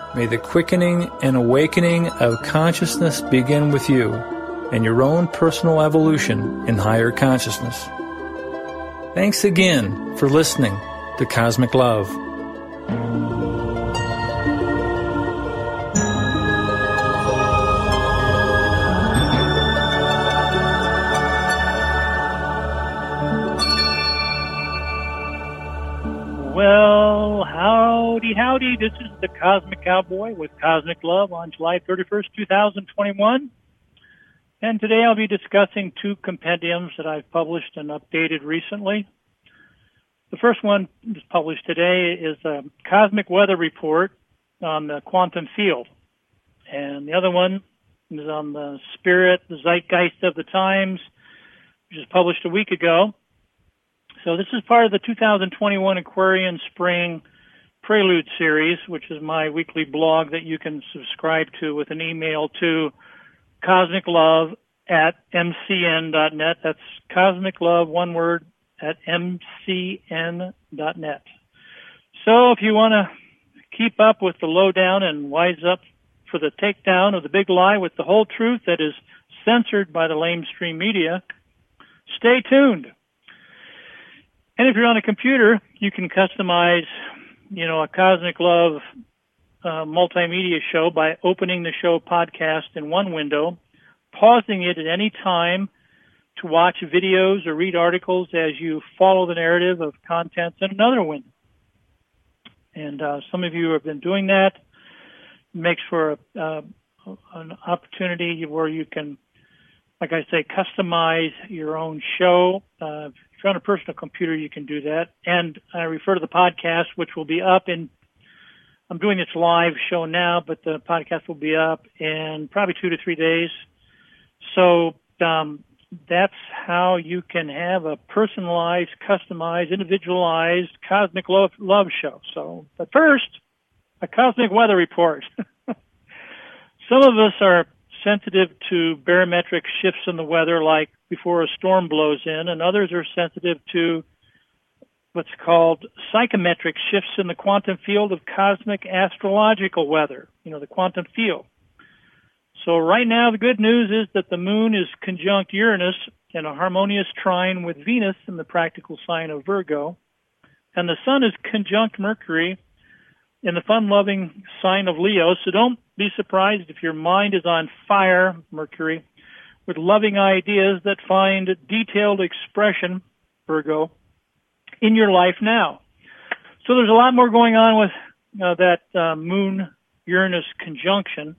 May the quickening and awakening of consciousness begin with you and your own personal evolution in higher consciousness. Thanks again for listening to Cosmic Love. Well, howdy. This is the Cosmic Cowboy with Cosmic Love on July 31st, 2021. And today I'll be discussing two compendiums that I've published and updated recently. The first one that's published today is a Cosmic Weather Report on the quantum field. And the other one is on the spirit, the zeitgeist of the times, which was published a week ago. So this is part of the 2021 Aquarian Spring Prelude Series, which is my weekly blog that you can subscribe to with an email to cosmiclove@mcn.net. That's cosmiclove, one word, at mcn.net. So if you want to keep up with the lowdown and wise up for the takedown of the big lie with the whole truth that is censored by the lamestream media, stay tuned. And if you're on a computer, you can customize, a Cosmic Love multimedia show by opening the show podcast in one window, pausing it at any time to watch videos or read articles as you follow the narrative of contents in another window. And some of you have been doing that. It makes for an opportunity where you can, like I say, customize your own show. If you're on a personal computer, you can do that. And I refer to the podcast, which will be up I'm doing this live show now, but the podcast will be up in probably 2 to 3 days. So that's how you can have a personalized, customized, individualized Cosmic Love show. So, but first, a Cosmic Weather Report. Some of us are sensitive to barometric shifts in the weather, like before a storm blows in, and others are sensitive to what's called psychometric shifts in the quantum field of cosmic astrological weather, the quantum field. So right now, the good news is that the moon is conjunct Uranus in a harmonious trine with Venus in the practical sign of Virgo, and the sun is conjunct Mercury in the fun-loving sign of Leo. So don't be surprised if your mind is on fire, Mercury, with loving ideas that find detailed expression, Virgo, in your life now. So there's a lot more going on with that Moon-Uranus conjunction,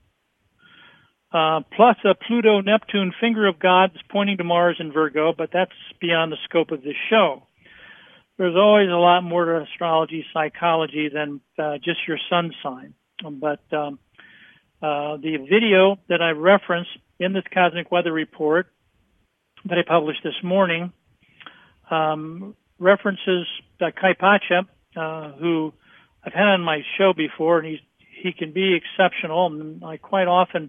plus a Pluto-Neptune finger of God pointing to Mars in Virgo, but that's beyond the scope of this show. There's always a lot more to astrology, psychology than just your sun sign. But the video that I referenced in this Cosmic Weather Report that I published this morning references Kai Pacha, who I've had on my show before, and he can be exceptional, and I quite often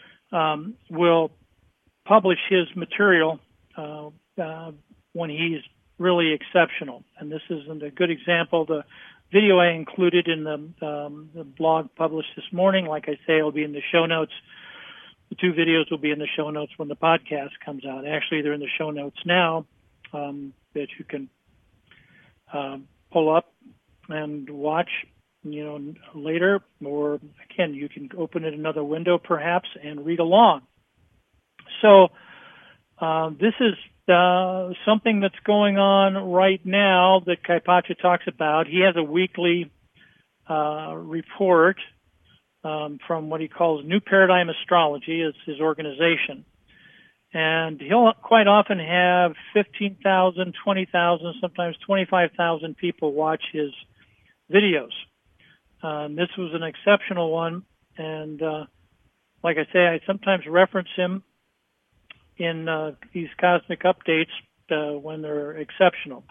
will publish his material when he's really exceptional. And this is a good example. The video I included in the blog published this morning, like I say, will be in the show notes. The two videos will be in the show notes when the podcast comes out. Actually, they're in the show notes now that you can pull up and watch, later. Or, again, you can open it another window, perhaps, and read along. So this is something that's going on right now that Kai Pacha talks about. He has a weekly report from what he calls New Paradigm Astrology, is his organization. And he'll quite often have 15,000, 20,000, sometimes 25,000 people watch his videos. This was an exceptional one. And like I say, I sometimes reference him in these cosmic updates when they're exceptional.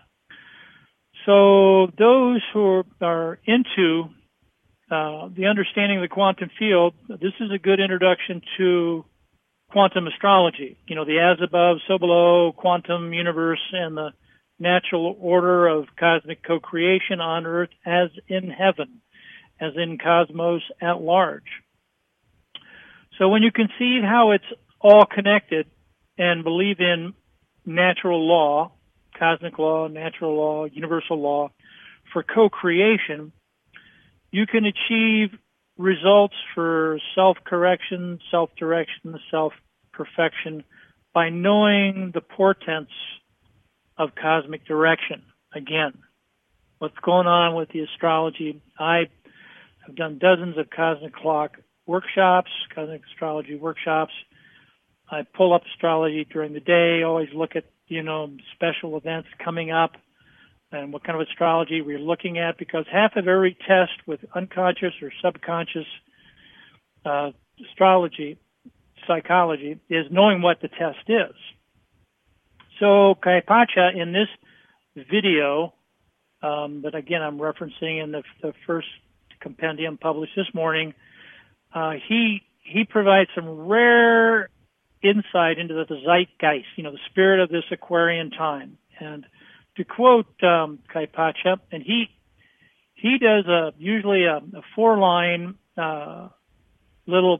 So those who are into the understanding of the quantum field, this is a good introduction to quantum astrology. You know, the as above, so below, quantum universe, and the natural order of cosmic co-creation on Earth as in heaven. as in cosmos at large. So when you conceive how it's all connected and believe in natural law, cosmic law, natural law, universal law for co-creation, you can achieve results for self-correction, self-direction, self-perfection by knowing the portents of cosmic direction. Again, what's going on with the astrology. I have done dozens of cosmic clock workshops, cosmic astrology workshops. I pull up astrology during the day, always look at, special events coming up and what kind of astrology we're looking at, because half of every test with unconscious or subconscious astrology, psychology, is knowing what the test is. So Kaipacha, in this video, that again I'm referencing in the first compendium published this morning, he provides some rare insight into the zeitgeist, the spirit of this Aquarian time. And to quote Kaipacha, and he does usually a 4-line little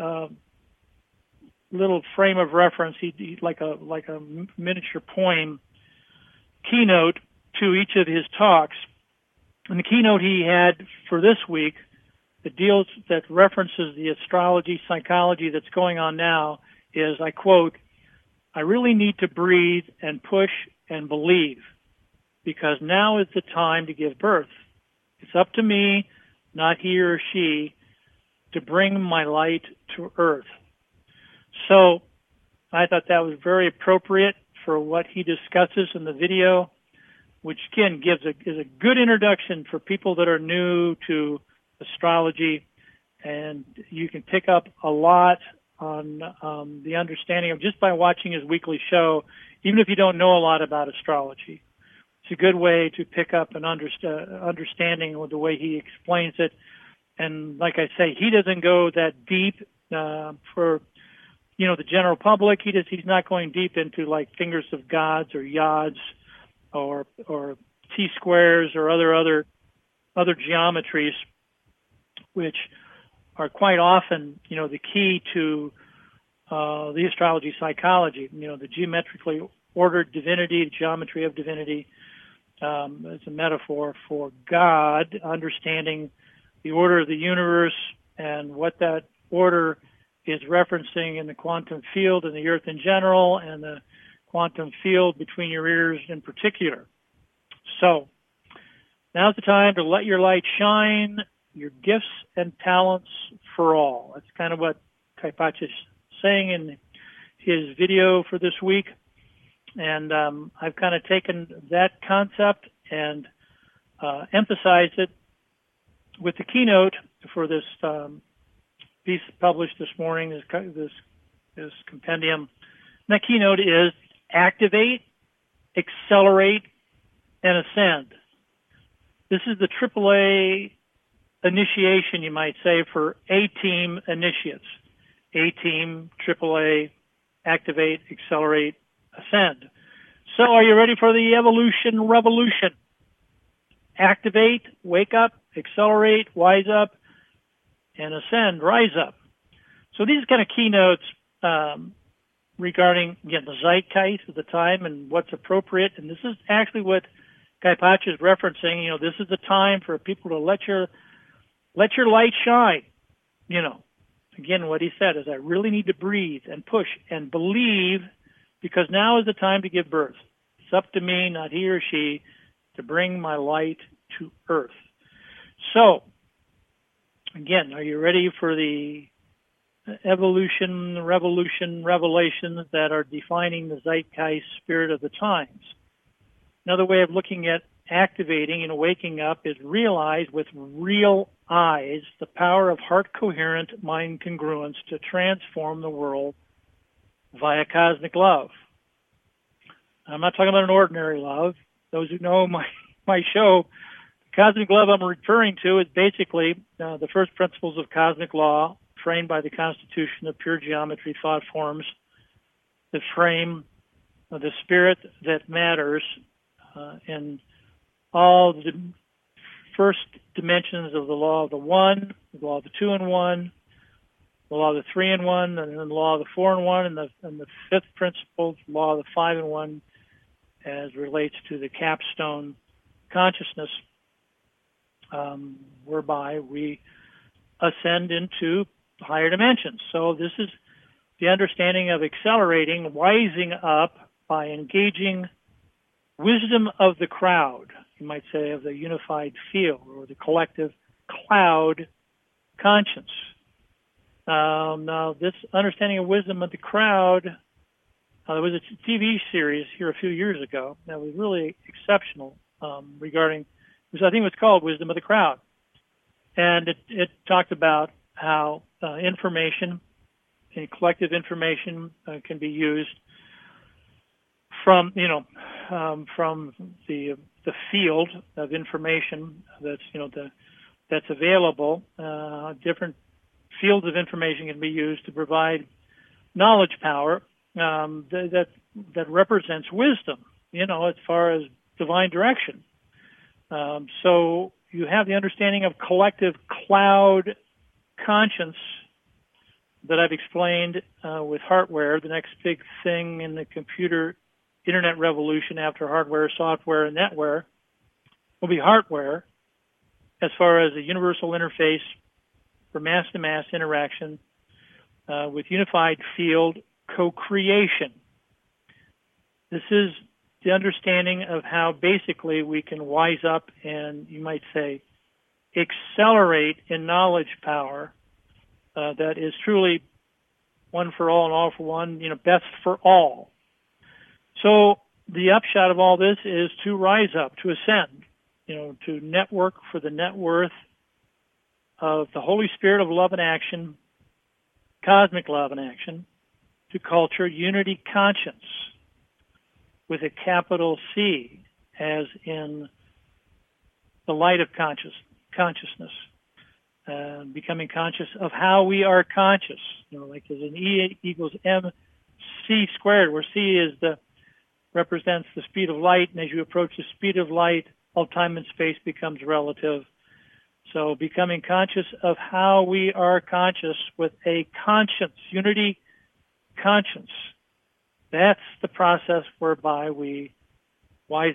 frame of reference. He like a miniature poem keynote to each of his talks. And the keynote he had for this week that references the astrology psychology that's going on now is, I quote, "I really need to breathe and push and believe, because now is the time to give birth. It's up to me, not he or she, to bring my light to earth." So I thought that was very appropriate for what he discusses in the video, which again is a good introduction for people that are new to astrology, and you can pick up a lot on the understanding of just by watching his weekly show, even if you don't know a lot about astrology. It's a good way to pick up an understanding with the way he explains it. And like I say, he doesn't go that deep for the general public. He's not going deep into like fingers of gods or yods or T-squares or other geometries, which are quite often, the key to the astrology psychology. The geometrically ordered divinity, the geometry of divinity, as a metaphor for God, understanding the order of the universe and what that order is referencing in the quantum field and the earth in general, and the quantum field between your ears in particular. So now's the time to let your light shine, your gifts and talents for all. That's kind of what Kaipacha is saying in his video for this week. And I've kind of taken that concept and emphasized it with the keynote for this piece published this morning, this compendium. And that keynote is activate, accelerate, and ascend. This is the AAA initiation, you might say, for A-team initiates. A-team, AAA, activate, accelerate, ascend. So are you ready for the evolution revolution? Activate, wake up, accelerate, wise up, and ascend, rise up. So these are kind of keynotes regarding, again, the zeitgeist of the time and what's appropriate. And this is actually what Kaipacha is referencing. This is the time for people to let your light shine. Again, what he said is, I really need to breathe and push and believe, because now is the time to give birth. It's up to me, not he or she, to bring my light to earth. So, again, are you ready for the evolution, revolution, revelations that are defining the zeitgeist spirit of the times? Another way of looking at activating and waking up is realize with real eyes the power of heart-coherent mind congruence to transform the world via cosmic love. I'm not talking about an ordinary love. Those who know my show, the cosmic love I'm referring to is basically the first principles of cosmic law framed by the constitution of pure geometry thought forms that frame the spirit that matters in all the first dimensions of the law of the one, the law of the two in one, the law of the three in one, and then the law of the four in one, and the fifth principle, the law of the five in one, as relates to the capstone consciousness, whereby we ascend into higher dimensions. So this is the understanding of accelerating, wising up by engaging wisdom of the crowd, you might say, of the unified field or the collective cloud conscience. Now, this understanding of wisdom of the crowd, there was a TV series here a few years ago that was really exceptional regarding, I think it was called Wisdom of the Crowd. And it talked about how information and collective information can be used from, from the field of information that's available. Different fields of information can be used to provide knowledge power that represents wisdom, as far as divine direction. So you have the understanding of collective cloud conscience that I've explained with hardware. The next big thing in the computer internet revolution after hardware, software, and netware will be hardware, as far as a universal interface for mass-to-mass interaction with unified field co-creation. This is the understanding of how basically we can wise up and, you might say, accelerate in knowledge power that is truly one for all and all for one, best for all. So the upshot of all this is to rise up, to ascend, to network for the net worth of the Holy Spirit of love and action, cosmic love and action, to culture unity conscience with a capital C, as in the light of consciousness, becoming conscious of how we are conscious. Like there's an E equals MC squared, where C represents the speed of light, and as you approach the speed of light, all time and space becomes relative. So becoming conscious of how we are conscious with a conscience, unity conscience. That's the process whereby we rise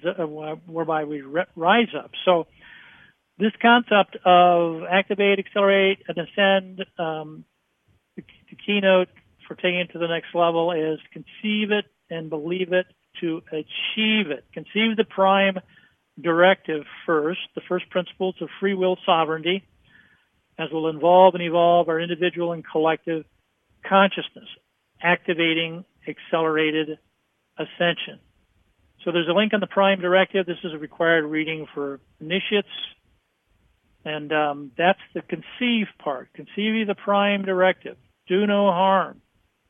up. So this concept of activate, accelerate, and ascend, the keynote for taking it to the next level is conceive it and believe it to achieve it. Conceive the prime directive first, the first principles of free will sovereignty, as will involve and evolve our individual and collective consciousness, activating accelerated ascension. So there's a link on the prime directive. This is a required reading for initiates. And that's the conceive part. Conceive the prime directive. Do no harm.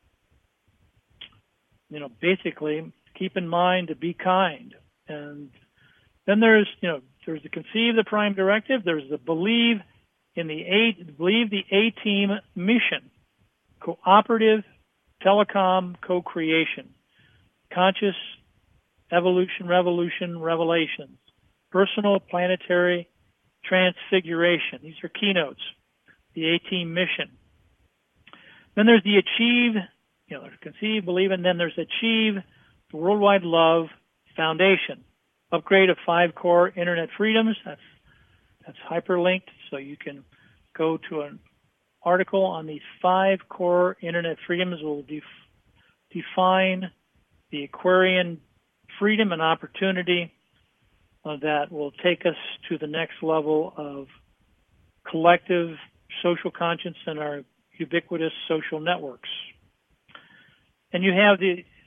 Basically, keep in mind to be kind. And then there's the conceive the prime directive. There's the believe the A-team mission, cooperative telecom co-creation, conscious evolution, revolution, revelations, personal planetary transfiguration. These are keynotes, the A-team mission. Then there's the achieve, there's conceive, believe, and then there's achieve the worldwide love foundation. Upgrade of 5 core internet freedoms. That's hyperlinked, so you can go to an article on these 5 core internet freedoms. Will define the Aquarian freedom and opportunity that will take us to the next level of collective social conscience and our ubiquitous social networks. And you have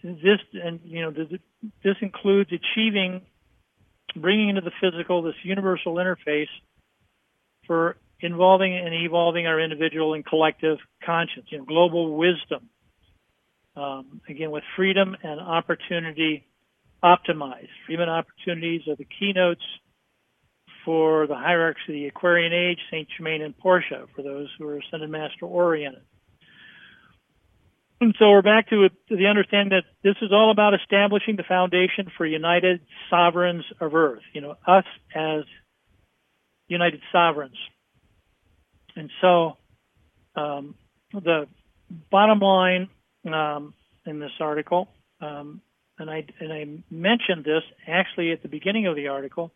this includes achieving, bringing into the physical this universal interface for involving and evolving our individual and collective conscience, global wisdom. Again, with freedom and opportunity optimized. Freedom and opportunities are the keynotes for the hierarchy of the Aquarian age, Saint Germain and Portia, for those who are Ascended Master oriented. And so we're back to the understanding that this is all about establishing the foundation for united sovereigns of Earth. Us as united sovereigns. And so the bottom line in this article, and I mentioned this actually at the beginning of the article,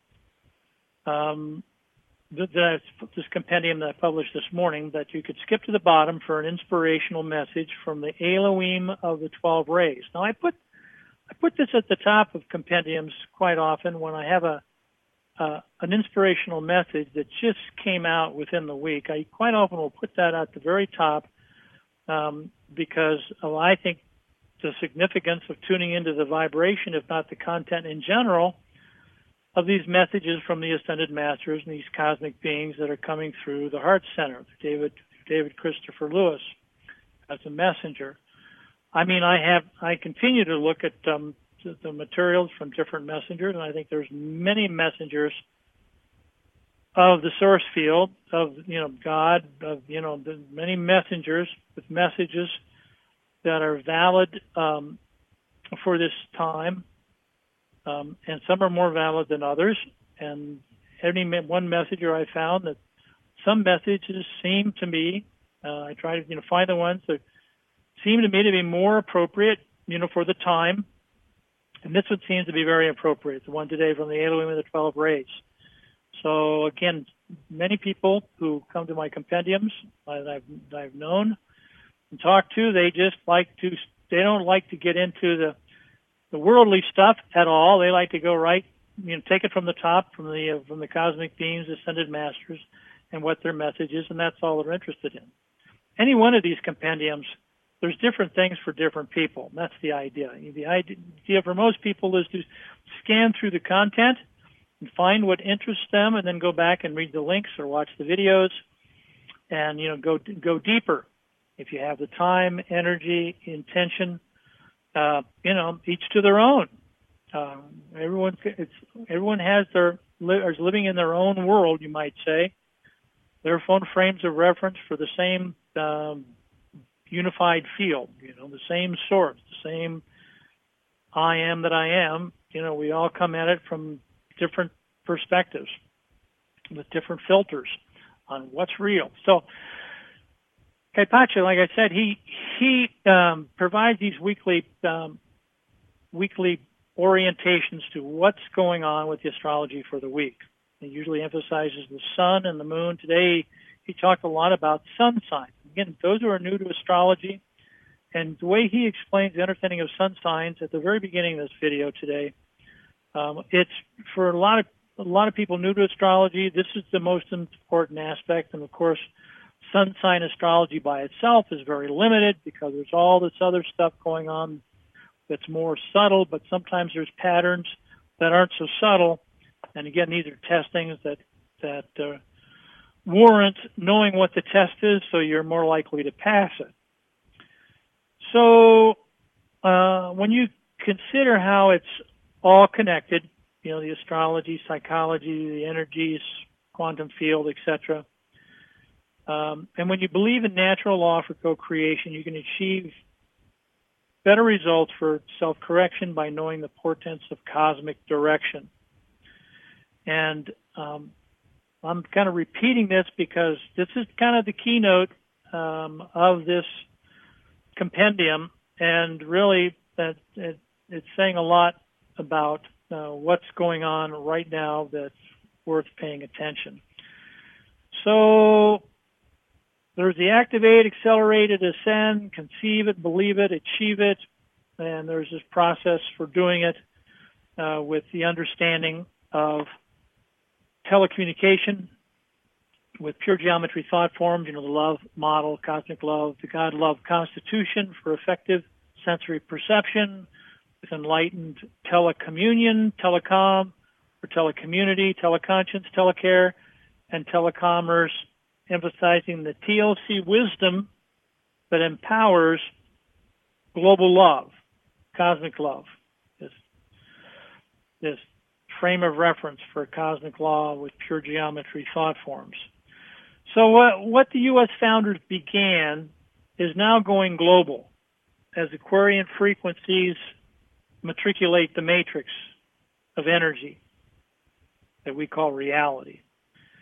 this compendium that I published this morning, that you could skip to the bottom for an inspirational message from the Elohim of the 12 Rays. Now, I put this at the top of compendiums quite often when I have an inspirational message that just came out within the week. I quite often will put that at the very top because I think the significance of tuning into the vibration, if not the content in general, of these messages from the Ascended Masters and these cosmic beings that are coming through the Heart Center, David Christopher Lewis as a messenger. I mean, I continue to look at the materials from different messengers, and I think there's many messengers of the source field of God, of the many messengers with messages that are valid for this time. And some are more valid than others. And one messenger I found that some messages seem to me, I try to find the ones that seem to me to be more appropriate, for the time. And this one seems to be very appropriate, the one today from the Elohim of the 12 Rays. So again, many people who come to my compendiums that I've known and talked to, they don't like to get into the worldly stuff at all. They like to go right, take it from the top, from the cosmic beings, ascended masters, and what their message is, and that's all they're interested in. Any one of these compendiums, there's different things for different people. That's the idea. The idea for most people is to scan through the content and find what interests them, and then go back and read the links or watch the videos, and go deeper if you have the time, energy, intention. Each to their own. Everyone is living in their own world, you might say. Their own frames of reference for the same unified field, the same source, the same I am that I am. We all come at it from different perspectives with different filters on what's real. So, Kaipacha, like I said, he provides these weekly orientations to what's going on with the astrology for the week. He usually emphasizes the sun and the moon. Today, he talked a lot about sun signs. Again, those who are new to astrology, and the way he explains the understanding of sun signs at the very beginning of this video today, it's for a lot of people new to astrology. This is the most important aspect, and of course, sun sign astrology by itself is very limited because there's all this other stuff going on that's more subtle, but sometimes there's patterns that aren't so subtle. And again, these are testings that warrant knowing what the test is, so you're more likely to pass it. So when you consider how it's all connected, the astrology, psychology, the energies, quantum field, etc., and when you believe in natural law for co-creation, you can achieve better results for self-correction by knowing the portents of cosmic direction. And I'm kind of repeating this because this is kind of the keynote of this compendium, and really it's saying a lot about what's going on right now that's worth paying attention. So there's the activate, accelerate it, ascend, conceive it, believe it, achieve it, and there's this process for doing it with the understanding of telecommunication with pure geometry thought forms, the love model, cosmic love, the God love constitution for effective sensory perception, with enlightened telecommunion, telecom, or telecommunity, teleconscience, telecare, and telecommerce, emphasizing the TLC wisdom that empowers global love, cosmic love, this frame of reference for cosmic law with pure geometry thought forms. So what the U.S. founders began is now going global as Aquarian frequencies matriculate the matrix of energy that we call reality.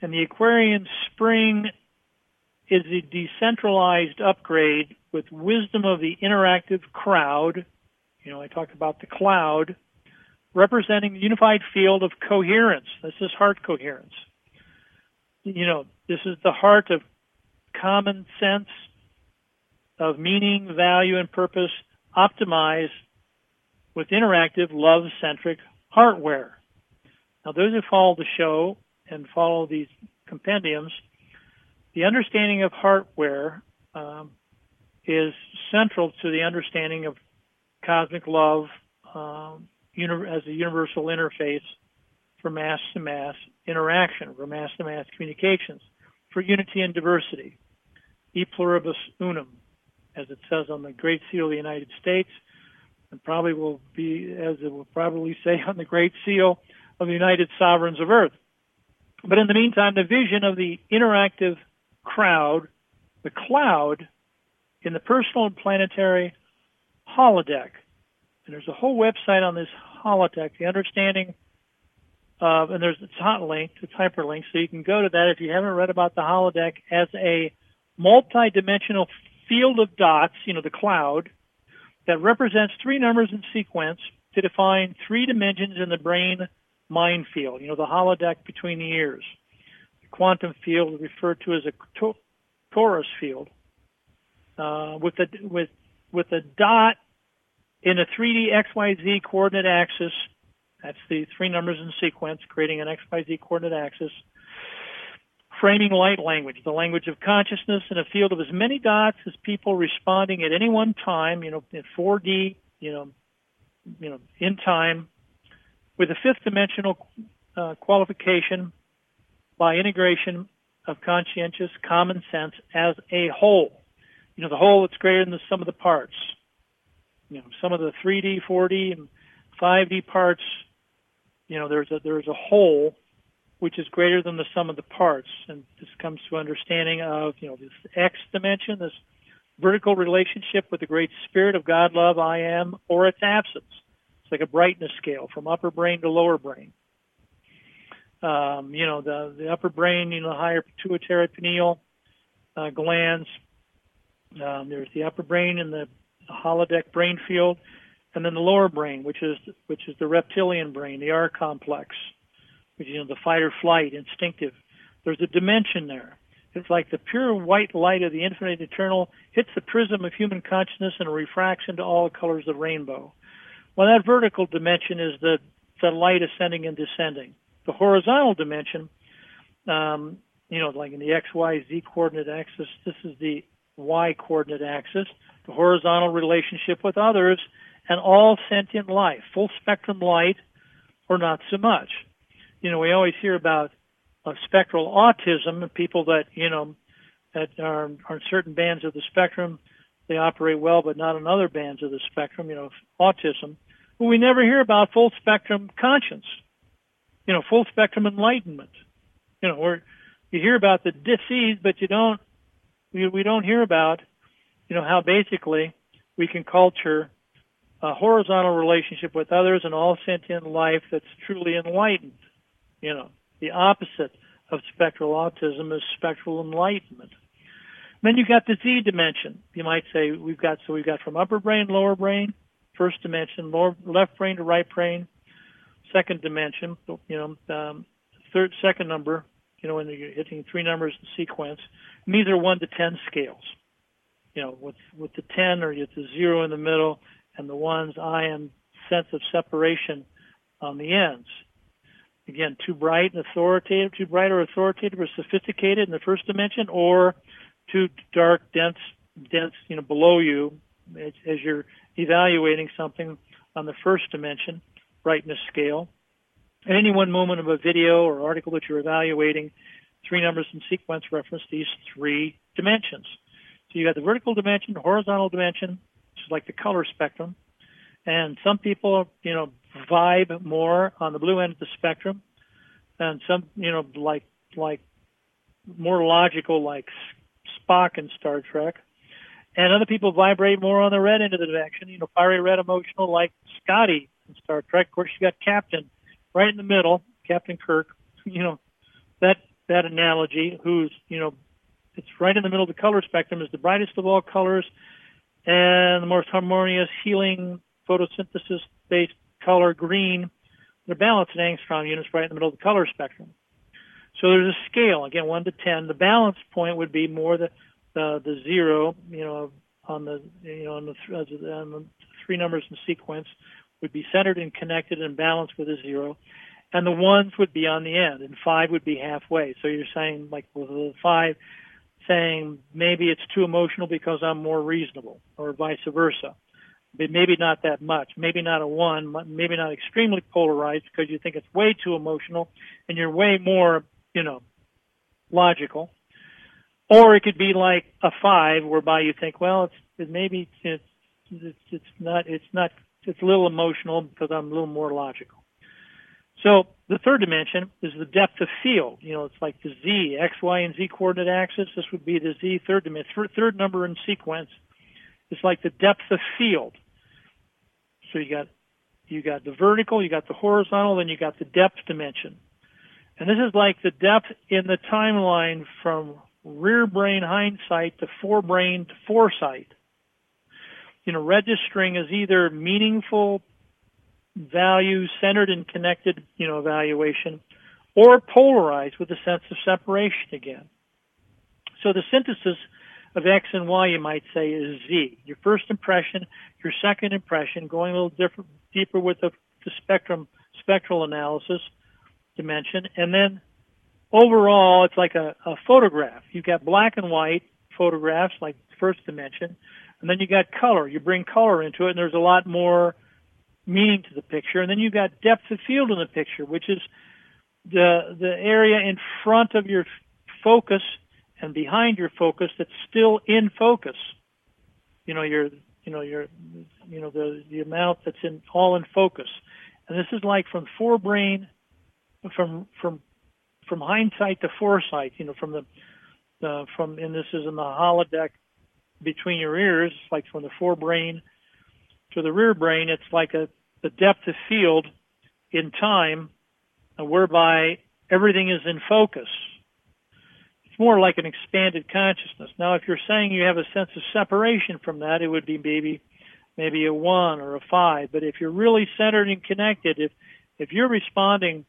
And the Aquarian Spring is a decentralized upgrade with wisdom of the interactive crowd. I talked about the cloud, representing the unified field of coherence. This is heart coherence. This is the heart of common sense, of meaning, value, and purpose, optimized with interactive, love-centric hardware. Now, those who follow the show and follow these compendiums, the understanding of hardware is central to the understanding of cosmic love as a universal interface for mass-to-mass interaction, for mass-to-mass communications, for unity and diversity, e pluribus unum, as it says on the Great Seal of the United States, and probably will be, as it will probably say on the Great Seal of the United Sovereigns of Earth. But in the meantime, the vision of the interactive crowd, the cloud, in the personal and planetary holodeck. And there's a whole website on this holodeck, the understanding of, and it's hot-linked, it's hyperlinked, so you can go to that if you haven't read about the holodeck as a multi-dimensional field of dots, the cloud, that represents three numbers in sequence to define three dimensions in the brain-mind field, the holodeck between the ears. The quantum field referred to as a torus field, with a dot in a 3D XYZ coordinate axis. That's the three numbers in sequence, creating an XYZ coordinate axis. Framing light language, the language of consciousness in a field of as many dots as people responding at any one time, in 4D, in time, with a fifth dimensional qualification by integration of conscientious common sense as a whole. The whole that's greater than the sum of the parts. Some of the 3D, 4D, and 5D parts, there's a whole which is greater than the sum of the parts. And this comes to understanding of, this X dimension, this vertical relationship with the great spirit of God, love, I am, or its absence. It's like a brightness scale from upper brain to lower brain. The upper brain, the higher pituitary pineal glands. There's the upper brain in the holodeck brain field, and then the lower brain, which is the reptilian brain, the R complex, which is the fight or flight, instinctive. There's a dimension there. It's like the pure white light of the infinite eternal hits the prism of human consciousness and refracts into all the colors of the rainbow. Well, that vertical dimension is the light ascending and descending. The horizontal dimension, like in the X, Y, Z coordinate axis, this is the Y coordinate axis, the horizontal relationship with others and all sentient life, full spectrum light or not so much. We always hear about spectral autism and people that, that are on certain bands of the spectrum. They operate well, but not on other bands of the spectrum, autism. But we never hear about full spectrum conscience, full spectrum enlightenment. Where you hear about the disease, but we don't hear about, how basically we can culture a horizontal relationship with others and all sentient life that's truly enlightened. The opposite of spectral autism is spectral enlightenment. Then you've got the Z dimension. You might say we've got from upper brain, lower brain, first dimension, left brain to right brain, second dimension, second number, when you're hitting three numbers in sequence. And these are 1 to 10 scales. With the 10 or the 0 in the middle and the 1's I am sense of separation on the ends. Again, too bright or authoritative or sophisticated in the first dimension, or too dark, dense, below you as you're evaluating something on the first dimension, brightness scale. At any one moment of a video or article that you're evaluating, three numbers in sequence reference these three dimensions. So you got the vertical dimension, the horizontal dimension, which is like the color spectrum. And some people, vibe more on the blue end of the spectrum. And some, like more logical, like Spock in Star Trek. And other people vibrate more on the red end of the direction, fiery red emotional like Scotty in Star Trek. Of course, you got Captain right in the middle, Captain Kirk. That that analogy, who's, it's right in the middle of the color spectrum, is the brightest of all colors and the most harmonious, healing, photosynthesis-based color, green. They're balanced in angstrom units right in the middle of the color spectrum. So there's a scale, again, 1 to 10. The balance point would be more the 0, on the three numbers in sequence would be centered and connected and balanced with a 0. And the 1s would be on the end, and 5 would be halfway. So you're saying, like with the 5, saying maybe it's too emotional because I'm more reasonable, or vice versa. But maybe not that much. Maybe not a 1, maybe not extremely polarized because you think it's way too emotional and you're way more, logical. Or it could be like a 5, whereby you think, well, it's a little emotional because I'm a little more logical. So the third dimension is the depth of field. It's like the Z, X, Y, and Z coordinate axis. This would be the Z third dimension. Third number in sequence is like the depth of field. So you got the vertical, you got the horizontal, then you got the depth dimension. And this is like the depth in the timeline from rear brain hindsight to forebrain to foresight. Registering is either meaningful value, centered and connected, evaluation, or polarized with a sense of separation again. So the synthesis of X and Y, you might say, is Z. Your first impression, your second impression, going a little deeper with the spectral analysis dimension, and then overall, it's like a photograph. You've got black and white photographs, like the first dimension, and then you got color. You bring color into it, and there's a lot more meaning to the picture. And then you've got depth of field in the picture, which is the area in front of your focus and behind your focus that's still in focus. The amount that's all in focus. And this is like from forebrain, from hindsight to foresight. And this is in the holodeck between your ears. It's like from the forebrain to the rear brain. It's like the depth of field in time, whereby everything is in focus. It's more like an expanded consciousness. Now, if you're saying you have a sense of separation from that, it would be maybe a 1 or a 5. But if you're really centered and connected, if you're responding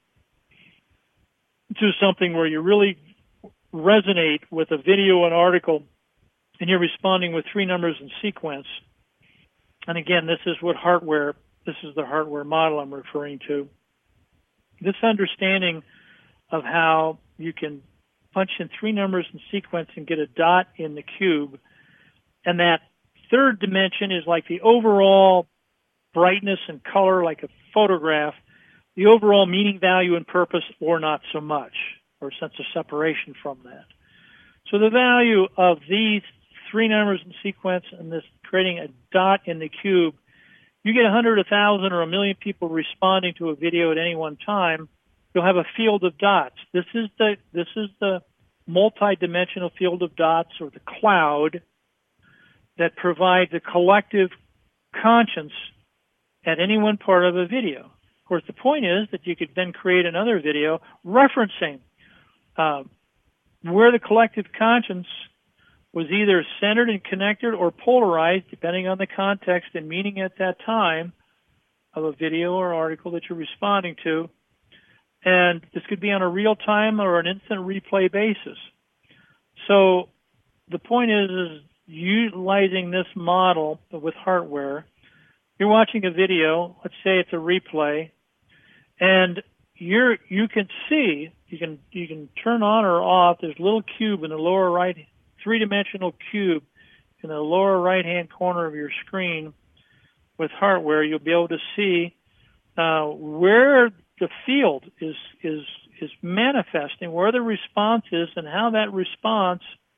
to something where you really resonate with a video, an article, and you're responding with three numbers in sequence, and again, this is the hardware model I'm referring to. This understanding of how you can punch in three numbers in sequence and get a dot in the cube, and that third dimension is like the overall brightness and color, like a photograph, the overall meaning, value, and purpose, or not so much, or a sense of separation from that. So the value of these three numbers in sequence and this creating a dot in the cube, you get 100, 1,000, or 1,000,000 people responding to a video at any one time, you'll have a field of dots. This is the multi-dimensional field of dots, or the cloud, that provides a collective conscience at any one part of a video. Of course, the point is that you could then create another video referencing where the collective conscience was either centered and connected or polarized, depending on the context and meaning at that time of a video or article that you're responding to. And this could be on a real-time or an instant replay basis. So the point is utilizing this model with hardware. You're watching a video, let's say it's a replay, and you can see, you can turn on or off, there's a little cube in the lower right, three-dimensional cube in the lower right-hand corner of your screen. With hardware, you'll be able to see where the field is manifesting, where the response is, and how that response,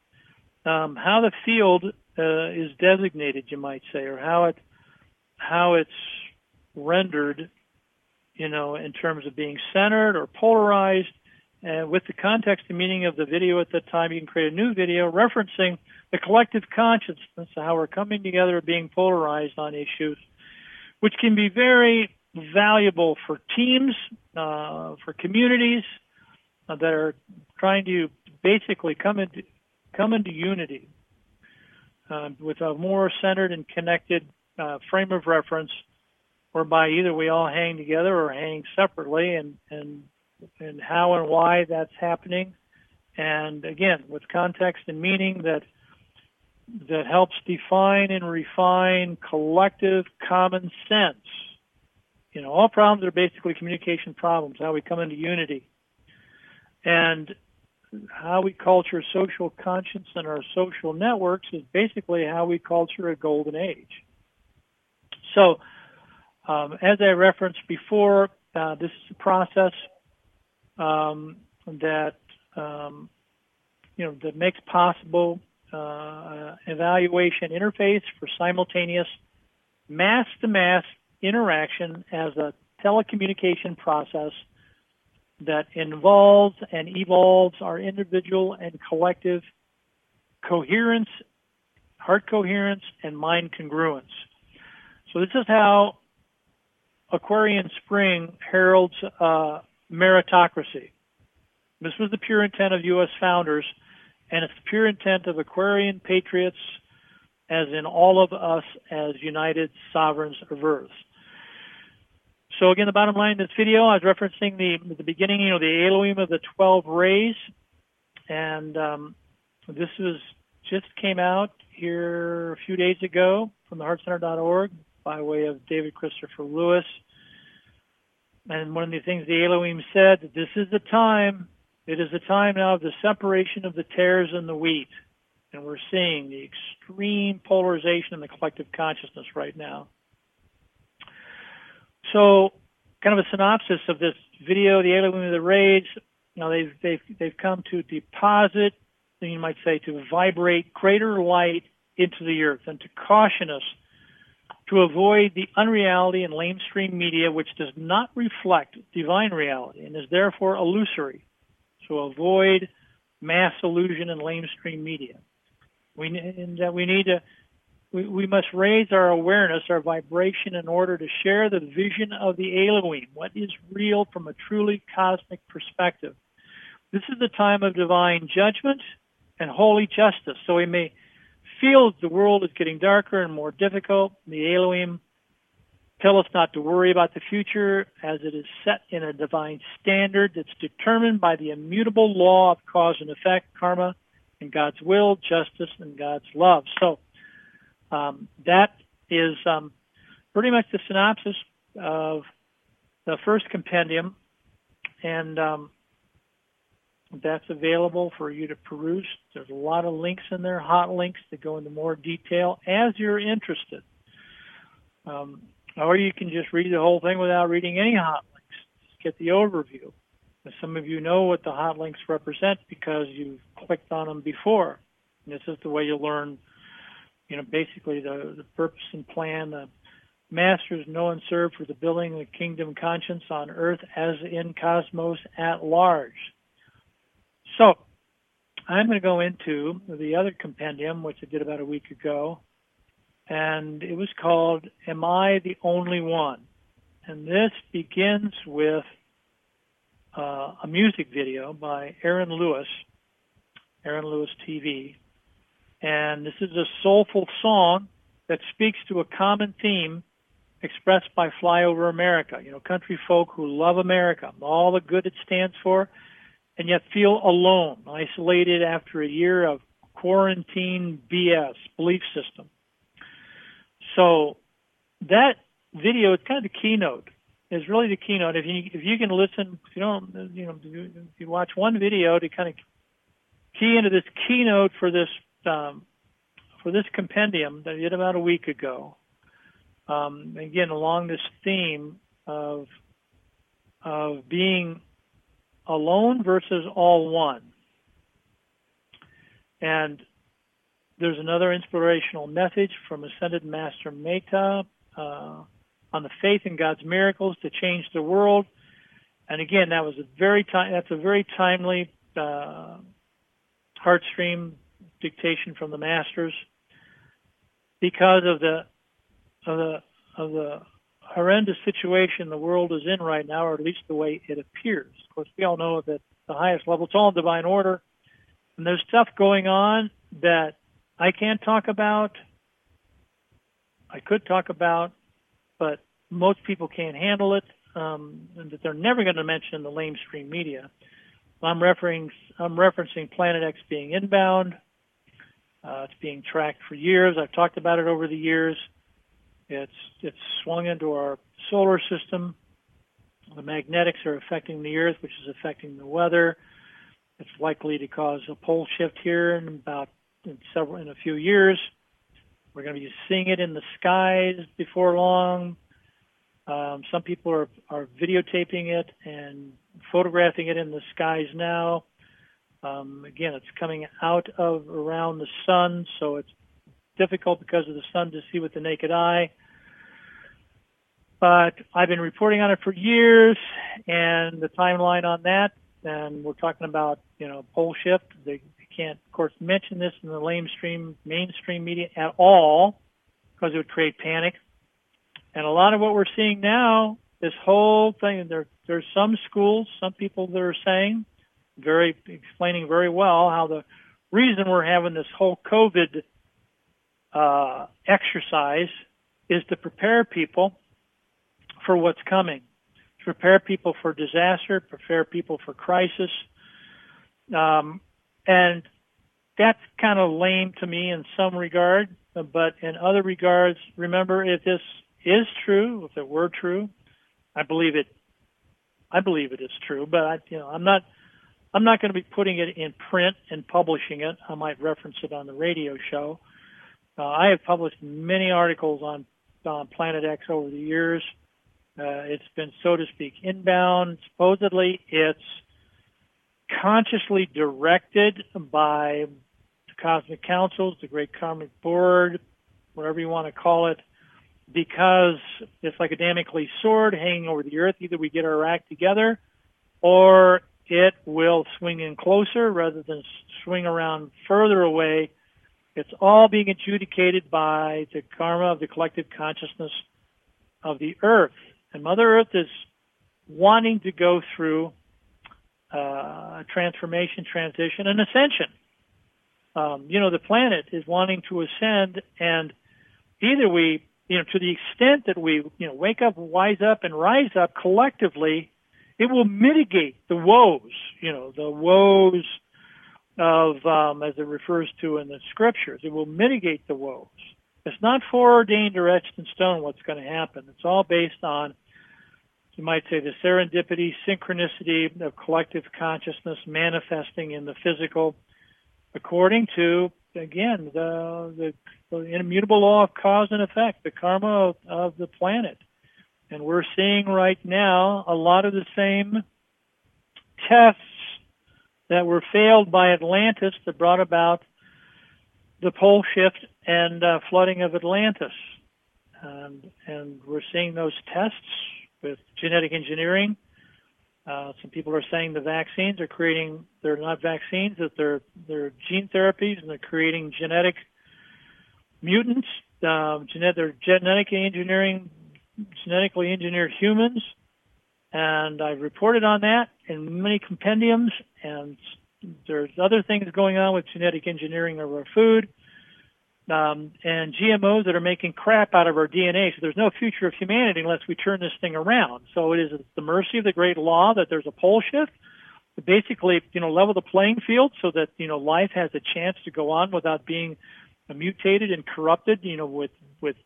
how the field is designated, you might say, or how it's rendered, in terms of being centered or polarized. And with the context and meaning of the video at that time, you can create a new video referencing the collective consciousness, how we're coming together, being polarized on issues, which can be very valuable for teams, for communities, that are trying to basically come into unity with a more centered and connected frame of reference, whereby either we all hang together or hang separately, and how and why that's happening, and again with context and meaning that helps define and refine collective common sense. All problems are basically communication problems, how we come into unity. And how we culture social conscience in our social networks is basically how we culture a golden age. So, as I referenced before, this is a process that makes possible evaluation interface for simultaneous mass-to-mass interaction as a telecommunication process that involves and evolves our individual and collective coherence, heart coherence, and mind congruence. So this is how Aquarian Spring heralds meritocracy. This was the pure intent of U.S. founders, and it's the pure intent of Aquarian patriots, as in all of us as united sovereigns of Earth. So again, the bottom line in this video, I was referencing the beginning, the Elohim of the 12 rays, and this just came out here a few days ago from theheartcenter.org by way of David Christopher Lewis. And one of the things the Elohim said, that this is the time, it is the time now of the separation of the tares and the wheat. And we're seeing the extreme polarization in the collective consciousness right now. So, kind of a synopsis of this video, the Elohim of the Rays. They've come to deposit, you might say, to vibrate greater light into the earth, and to caution us to avoid the unreality in lamestream media, which does not reflect divine reality and is therefore illusory. So avoid mass illusion in lamestream media. We must raise our awareness, our vibration, in order to share the vision of the Elohim, what is real from a truly cosmic perspective. This is the time of divine judgment and holy justice. So we may feel the world is getting darker and more difficult. The Elohim tell us not to worry about the future, as it is set in a divine standard that's determined by the immutable law of cause and effect, karma, and God's will, justice, and God's love. So that is pretty much the synopsis of the first compendium, and that's available for you to peruse. There's a lot of links in there, hot links, that go into more detail as you're interested. Or you can just read the whole thing without reading any hot links. Just get the overview. And some of you know what the hot links represent because you've clicked on them before. And this is the way you learn, basically the purpose and plan. The masters know and serve for the building of the kingdom conscience on earth as in cosmos at large. So I'm going to go into the other compendium, which I did about a week ago, and it was called Am I the Only One? And this begins with a music video by Aaron Lewis TV. And this is a soulful song that speaks to a common theme expressed by Flyover America. Country folk who love America, all the good it stands for, and yet feel alone, isolated after a year of quarantine BS belief system. So that video is kind of the keynote. Is really the keynote. If you can listen, if you watch one video to kind of key into this keynote for this compendium that I did about a week ago. Again, along this theme of being alone versus all one. And there's another inspirational message from Ascended Master Mehta on the faith in God's miracles to change the world. And again, that's a very timely heartstream dictation from the masters, because of the horrendous situation the world is in right now, or at least the way it appears. Of course, we all know that the highest level. It's all in divine order. And there's stuff going on that I can't talk about. I could talk about, but most people can't handle it, and that they're never going to mention the lamestream media. I'm referencing Planet X being inbound. It's being tracked for years. I've talked about it over the years. It's swung into our solar system. The magnetics are affecting the Earth, which is affecting the weather. It's likely to cause a pole shift here in a few years. We're going to be seeing it in the skies before long. Some people are videotaping it and photographing it in the skies now. Again, it's coming out of around the sun, so it's difficult because of the sun to see with the naked eye. But I've been reporting on it for years, and the timeline on that, and we're talking about, pole shift. They can't, of course, mention this in the mainstream media at all because it would create panic. And a lot of what we're seeing now, this whole thing, there's some schools, some people that are saying, explaining very well how the reason we're having this whole COVID exercise is to prepare people for what's coming, to prepare people for disaster, prepare people for crisis. And that's kind of lame to me in some regard, but in other regards, remember, if this is true, if it were true, I believe it is true, but I'm not going to be putting it in print and publishing it. I might reference it on the radio show. I have published many articles on Planet X over the years. It's been, so to speak, inbound. Supposedly, it's consciously directed by the cosmic councils, the great karmic board, whatever you want to call it, because it's like a Damocles sword hanging over the earth. Either we get our act together, or it will swing in closer rather than swing around further away. It's all being adjudicated by the karma of the collective consciousness of the earth. And Mother Earth is wanting to go through a transformation, transition, and ascension. The planet is wanting to ascend, and either we, to the extent that we, wake up, wise up, and rise up collectively, it will mitigate the woes, the woes of, as it refers to in the scriptures. It will mitigate the woes. It's not foreordained or etched in stone what's going to happen. It's all based on, you might say, the serendipity, synchronicity of collective consciousness manifesting in the physical, according to, again, the immutable law of cause and effect, the karma of the planet. And we're seeing right now a lot of the same tests that were failed by Atlantis that brought about the pole shift and flooding of Atlantis. And we're seeing those tests with genetic engineering. Some people are saying the vaccines they're not vaccines, that they're gene therapies, and they're creating genetic mutants. They're genetically engineered humans. And I've reported on that in many compendiums, and there's other things going on with genetic engineering of our food, and GMOs that are making crap out of our DNA. So there's no future of humanity unless we turn this thing around. So it is at the mercy of the great law that there's a pole shift to basically, level the playing field so that, life has a chance to go on without being mutated and corrupted, with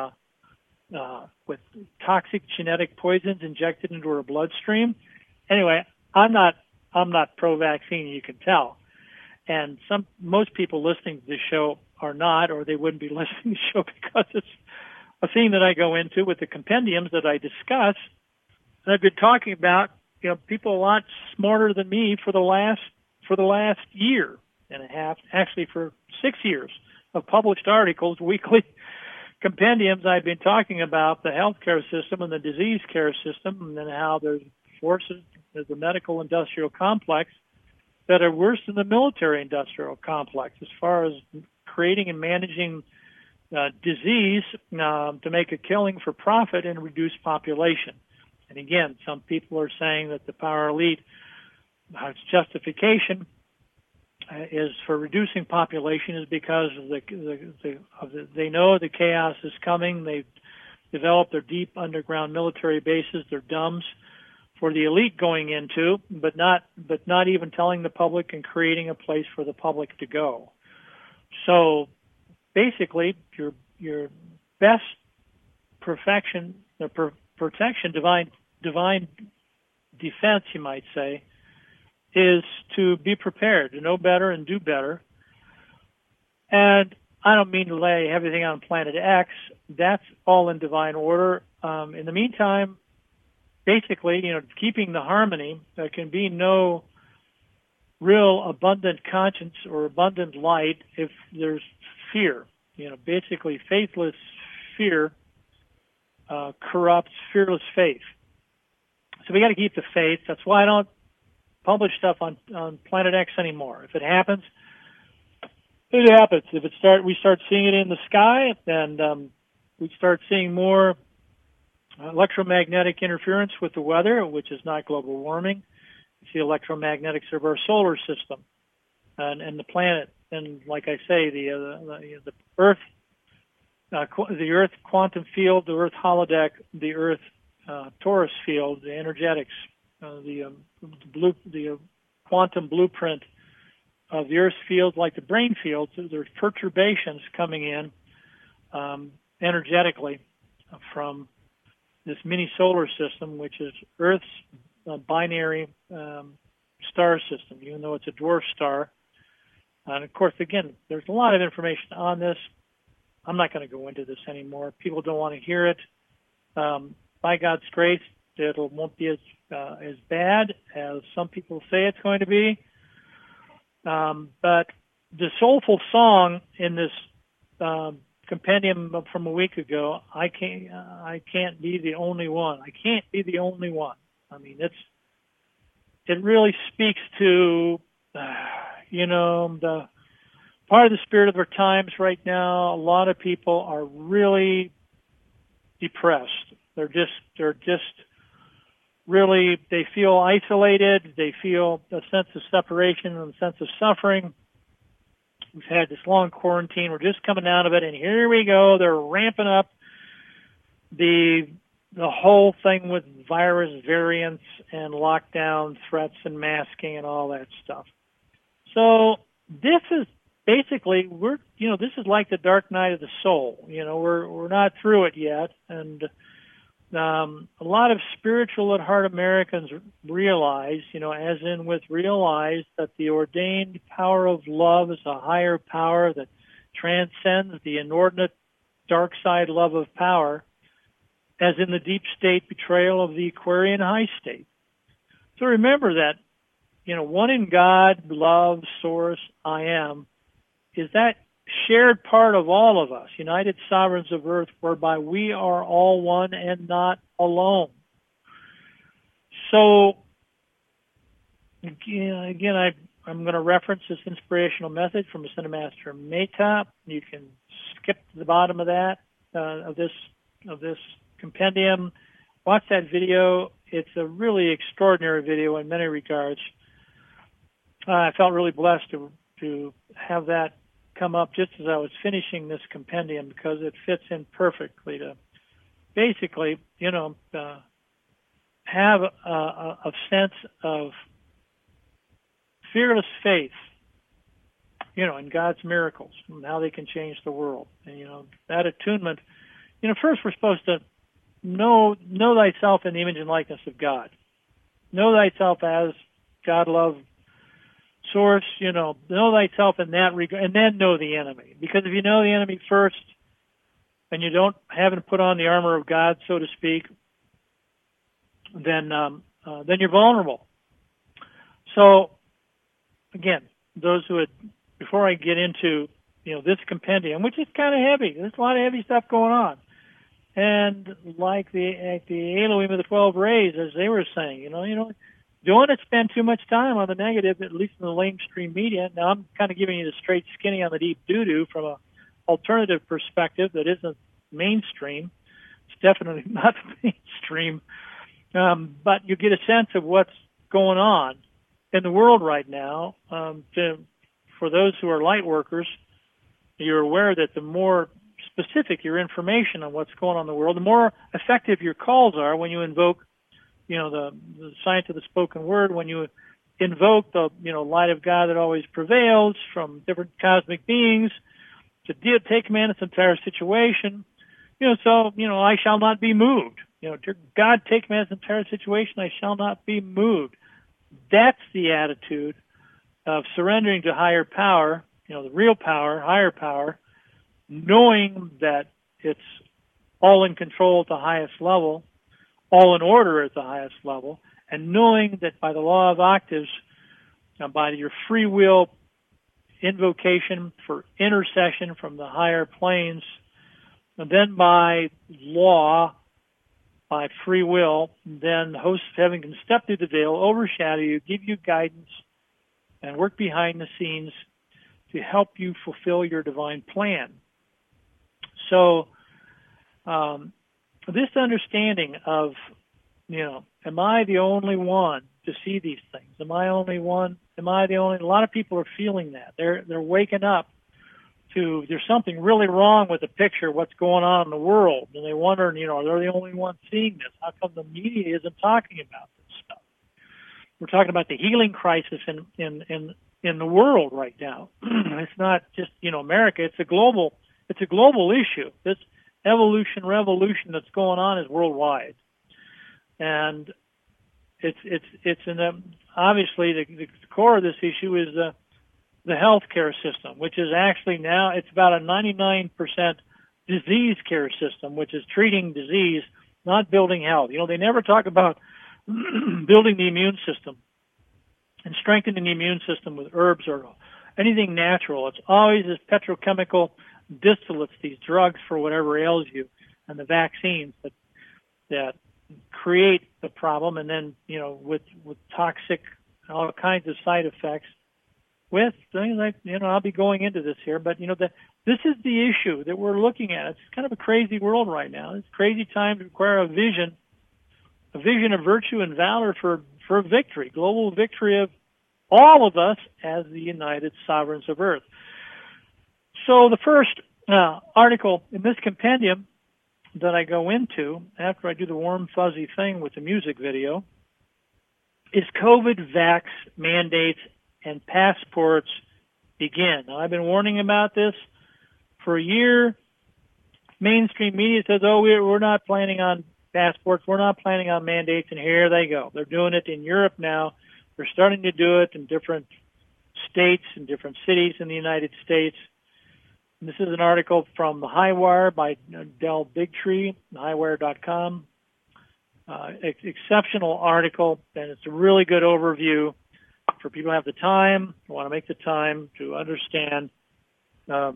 toxic genetic poisons injected into our bloodstream. Anyway, I'm not pro-vaccine, you can tell. And most people listening to this show are not, or they wouldn't be listening to the show, because it's a theme that I go into with the compendiums that I discuss. And I've been talking about, people a lot smarter than me for the last year and a half, actually for 6 years of published articles, weekly compendiums. I've been talking about the healthcare system and the disease care system, and then how there's forces, there's the medical industrial complex that are worse than the military industrial complex as far as creating and managing disease to make a killing for profit and reduce population. And again, some people are saying that the power elite its justification is for reducing population is because of they know the chaos is coming. They've developed their deep underground military bases, their DUMBs, for the elite going into, but not even telling the public and creating a place for the public to go. So basically, your best protection, divine defense, you might say, is to be prepared, to know better and do better. And I don't mean to lay everything on Planet X. That's all in divine order. In the meantime, basically, keeping the harmony, there can be no real abundant conscience or abundant light if there's fear. Basically, faithless fear corrupts fearless faith. So we got to keep the faith. That's why I don't publish stuff on Planet X anymore. If it happens, it happens. If we start seeing it in the sky, and we start seeing more electromagnetic interference with the weather, which is not global warming. It's the electromagnetics of our solar system and the planet. And like I say, the Earth, the Earth quantum field, the Earth holodeck, the Earth torus field, the energetics, the quantum blueprint of the Earth's field, like the brain fields. There's perturbations coming in energetically from this mini solar system, which is Earth's binary star system, even though it's a dwarf star. And of course, again, there's a lot of information on this. I'm not going to go into this anymore. People don't want to hear it. By God's grace, it won't be as bad as some people say it's going to be. But the soulful song in this compendium from a week ago, I can't be the only one. I can't be the only one. I mean, it really speaks to the part of the spirit of our times right now. A lot of people are really depressed. They're just really, they feel isolated. They feel a sense of separation and a sense of suffering. We've had this long quarantine. We're just coming out of it, and here we go. They're ramping up the whole thing with virus variants and lockdown threats and masking and all that stuff. So this is basically, this is like the dark night of the soul. We're not through it yet, and a lot of spiritual at heart Americans realize, realize that the ordained power of love is a higher power that transcends the inordinate dark side love of power, as in the deep state betrayal of the Aquarian high state. So remember that, one in God, love, source, I am, is that shared part of all of us, united sovereigns of earth, whereby we are all one and not alone. So, again, I'm going to reference this inspirational message from Ascended Master Mehta. You can skip to the bottom of that, of this compendium. Watch that video. It's a really extraordinary video in many regards. I felt really blessed to have that come up just as I was finishing this compendium, because it fits in perfectly to basically, have a sense of fearless faith, in God's miracles and how they can change the world. And, that attunement, first we're supposed to know thyself in the image and likeness of God. Know thyself as God, love, source, know thyself in that regard, and then know the enemy. Because if you know the enemy first, and you haven't put on the armor of God, so to speak, then you're vulnerable. So, again, before I get into this compendium, which is kind of heavy, there's a lot of heavy stuff going on, and like the Elohim of the 12 rays, as they were saying, don't want to spend too much time on the negative, at least in the lamestream media. Now, I'm kind of giving you the straight skinny on the deep doo-doo from an alternative perspective that isn't mainstream. It's definitely not mainstream. But you get a sense of what's going on. in the world right now. For those who are light workers, you're aware that the more specific your information on what's going on in the world, the more effective your calls are when you invoke, the science of the spoken word, when you invoke the, light of God that always prevails from different cosmic beings to take command of this entire situation. I shall not be moved. Dear God, take command of this entire situation. I shall not be moved. That's the attitude of surrendering to higher power, the real power, higher power, knowing that it's all in control at the highest level, all in order at the highest level, and knowing that by the law of octaves, by your free will invocation for intercession from the higher planes, and then by law, by free will, then the host of heaven can step through the veil, overshadow you, give you guidance, and work behind the scenes to help you fulfill your divine plan. So this understanding of, am I the only one to see these things? A lot of people are feeling that. They're waking up to, there's something really wrong with the picture of what's going on in the world. And they wonder, are they the only ones seeing this? How come the media isn't talking about this stuff? We're talking about the healing crisis in the world right now. It's not just, America. It's a global issue. This revolution that's going on is worldwide. And it's obviously the core of this issue is the healthcare system, which is actually now, it's about a 99% disease care system, which is treating disease, not building health. They never talk about building the immune system and strengthening the immune system with herbs or anything natural. It's always this petrochemical distillates, these drugs for whatever ails you, and the vaccines that create the problem, and then, with toxic, all kinds of side effects, with things like, I'll be going into this here, but, this is the issue that we're looking at. It's kind of a crazy world right now. It's crazy time to require a vision of virtue and valor for victory, global victory of all of us as the united sovereigns of Earth. So the first article in this compendium that I go into after I do the warm, fuzzy thing with the music video is COVID vax mandates and passports begin. Now, I've been warning about this for a year. Mainstream media says, we're not planning on passports. We're not planning on mandates, and here they go. They're doing it in Europe now. They're starting to do it in different states and different cities in the United States. And this is an article from The Highwire by Del Bigtree, highwire.com. Exceptional article, and it's a really good overview for people who have the time, who want to make the time to understand the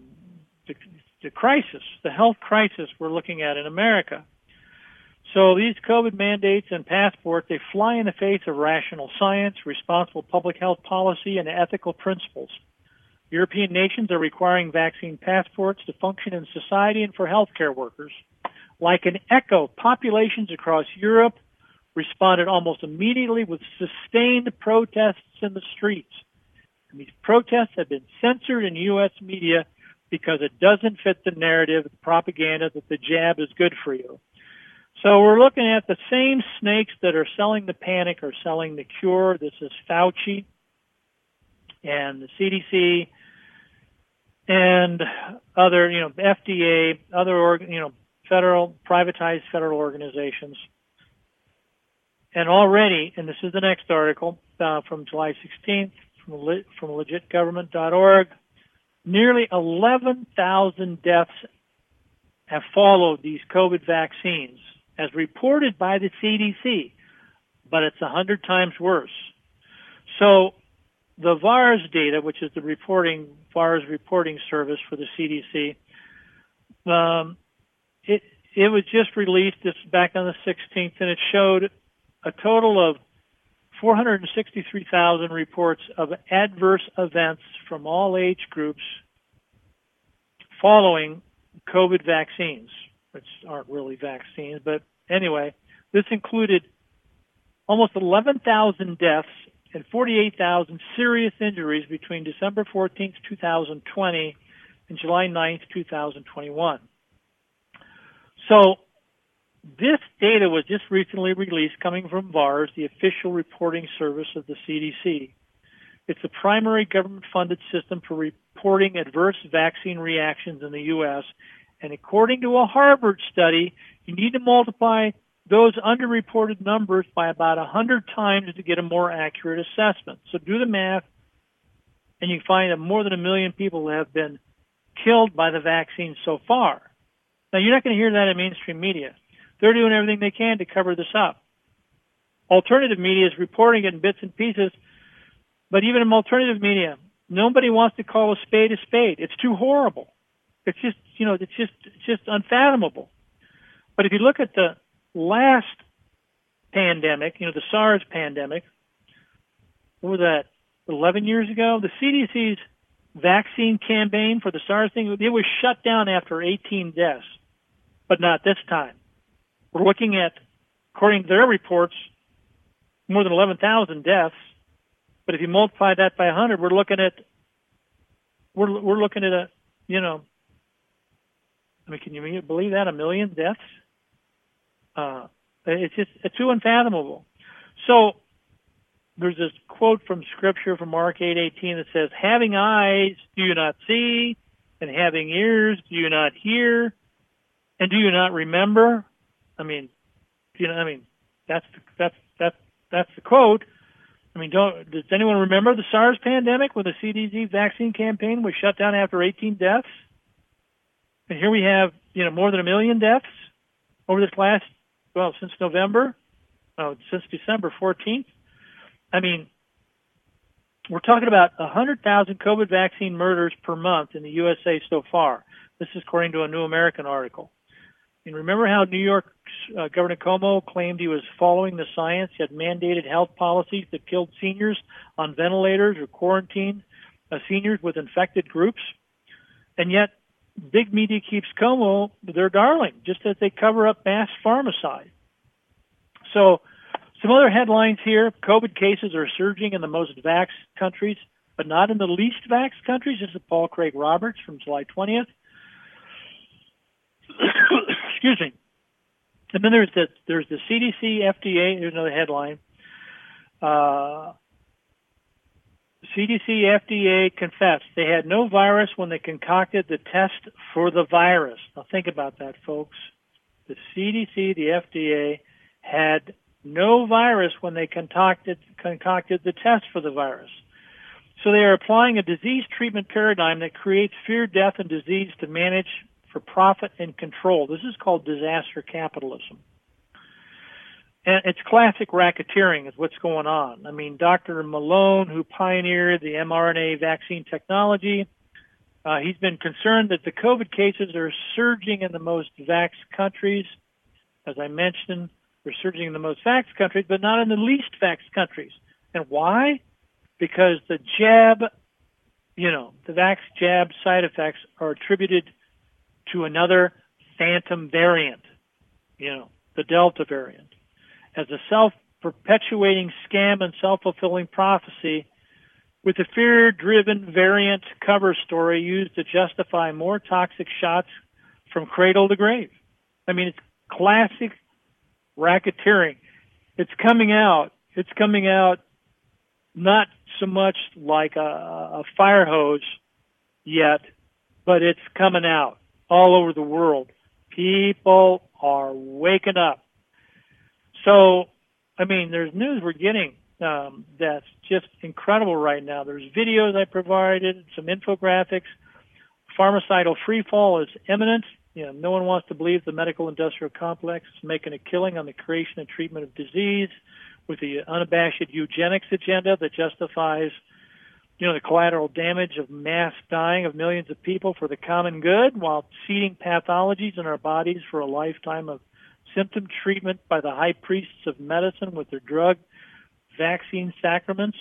crisis, the health crisis we're looking at in America. So these COVID mandates and passports, they fly in the face of rational science, responsible public health policy, and ethical principles. European nations are requiring vaccine passports to function in society and for healthcare workers. Like an echo, populations across Europe responded almost immediately with sustained protests in the streets. And these protests have been censored in U.S. media because it doesn't fit the narrative, the propaganda that the jab is good for you. So we're looking at the same snakes that are selling the panic or selling the cure. This is Fauci and the CDC and other, FDA, other, privatized federal organizations. And already, and this is the next article from July 16th from legitgovernment.org, nearly 11,000 deaths have followed these COVID vaccines, as reported by the CDC, but it's 100 times worse. So the VAERS data, which is the VAERS reporting service for the CDC, it was just released this back on the 16th, and it showed a total of 463,000 reports of adverse events from all age groups following COVID vaccines, which aren't really vaccines. But anyway, this included almost 11,000 deaths and 48,000 serious injuries between December 14th, 2020 and July 9th, 2021. So this data was just recently released coming from VAERS, the official reporting service of the CDC. It's the primary government-funded system for reporting adverse vaccine reactions in the U.S., and according to a Harvard study, you need to multiply those underreported numbers by about 100 times to get a more accurate assessment. So do the math, and you find that more than 1 million people have been killed by the vaccine so far. Now, you're not going to hear that in mainstream media. They're doing everything they can to cover this up. Alternative media is reporting it in bits and pieces, but even in alternative media, nobody wants to call a spade a spade. It's too horrible. It's just, it's just unfathomable. But if you look at the last pandemic, the SARS pandemic, what was that, 11 years ago? The CDC's vaccine campaign for the SARS thing, it was shut down after 18 deaths, but not this time. We're looking at, according to their reports, more than 11,000 deaths. But if you multiply that by 100, we're looking at a, can you believe that? 1 million deaths? It's too unfathomable. So there's this quote from Scripture from Mark 8:18 that says, "Having eyes, do you not see? And having ears, do you not hear? And do you not remember?" That's the quote. Does anyone remember the SARS pandemic when the CDC vaccine campaign was shut down after 18 deaths? And here we have, more than 1 million deaths over this since since December 14th. We're talking about 100,000 COVID vaccine murders per month in the USA so far. This is according to a New American article. And remember how New York Governor Cuomo claimed he was following the science, yet mandated health policies that killed seniors on ventilators or quarantined seniors with infected groups? And yet, big media keeps Cuomo their darling, just as they cover up mass pharmacide. So, some other headlines here. COVID cases are surging in the most vaxxed countries, but not in the least vaxxed countries. This is Paul Craig Roberts from July 20th. Excuse me. And then there's the CDC, FDA. Here's another headline. CDC, FDA confessed they had no virus when they concocted the test for the virus. Now think about that, folks. The CDC, the FDA, had no virus when they concocted the test for the virus. So they are applying a disease treatment paradigm that creates fear, death, and disease to manage for profit and control. This is called disaster capitalism. And it's classic racketeering is what's going on. Dr. Malone, who pioneered the mRNA vaccine technology, he's been concerned that the COVID cases are surging in the most vaxxed countries. As I mentioned, they're surging in the most vaxxed countries, but not in the least vaxxed countries. And why? Because the jab, the vax jab side effects are attributed to another phantom variant, the Delta variant. As a self-perpetuating scam and self-fulfilling prophecy, with a fear-driven variant cover story used to justify more toxic shots from cradle to grave. It's classic racketeering. It's coming out not so much like a fire hose yet, but it's coming out all over the world. People are waking up. So, there's news we're getting that's just incredible right now. There's videos I provided, some infographics. Pharmacidal freefall is imminent. No one wants to believe the medical industrial complex is making a killing on the creation and treatment of disease with the unabashed eugenics agenda that justifies, the collateral damage of mass dying of millions of people for the common good while seeding pathologies in our bodies for a lifetime of symptom treatment by the high priests of medicine with their drug vaccine sacraments.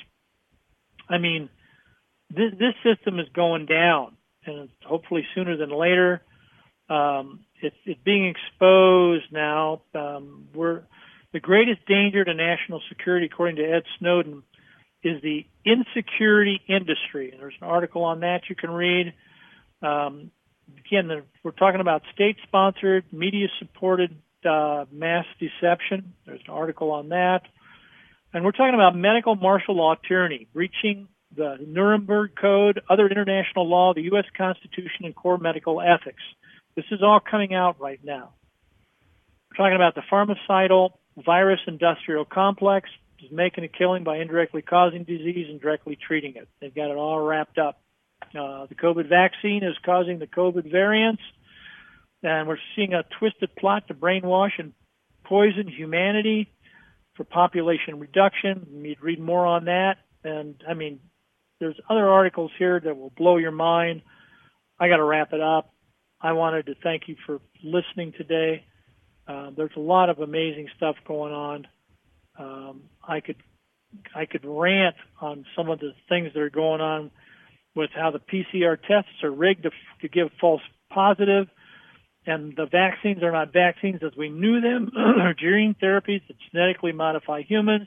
This system is going down, and hopefully sooner than later. It's being exposed now. We're the greatest danger to national security, according to Ed Snowden, is the insecurity industry. And there's an article on that you can read. Again, we're talking about state-sponsored, media-supported mass deception. There's an article on that. And we're talking about medical martial law tyranny, breaching the Nuremberg Code, other international law, the U.S. Constitution, and core medical ethics. This is all coming out right now. We're talking about the pharmaceutical virus industrial complex is making a killing by indirectly causing disease and directly treating it. They've got it all wrapped up. The COVID vaccine is causing the COVID variants, and we're seeing a twisted plot to brainwash and poison humanity for population reduction. You'd read more on that. And, I mean, there's other articles here that will blow your mind. I got to wrap it up. I wanted to thank you for listening today. There's a lot of amazing stuff going on. I could rant on some of the things that are going on with how the PCR tests are rigged to give false positive, and the vaccines are not vaccines as we knew them. They're gene therapies that genetically modify humans.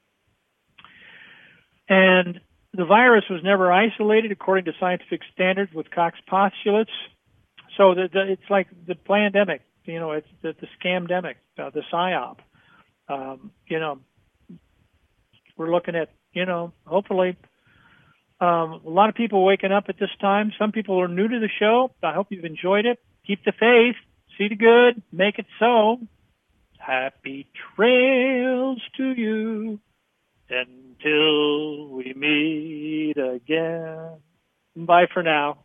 And the virus was never isolated according to scientific standards with Koch's postulates. So it's like the pandemic, it's the scamdemic, the PSYOP. We're looking at, hopefully a lot of people waking up at this time. Some people are new to the show. I hope you've enjoyed it. Keep the faith. See the good. Make it so. Happy trails to you until we meet again. Bye for now.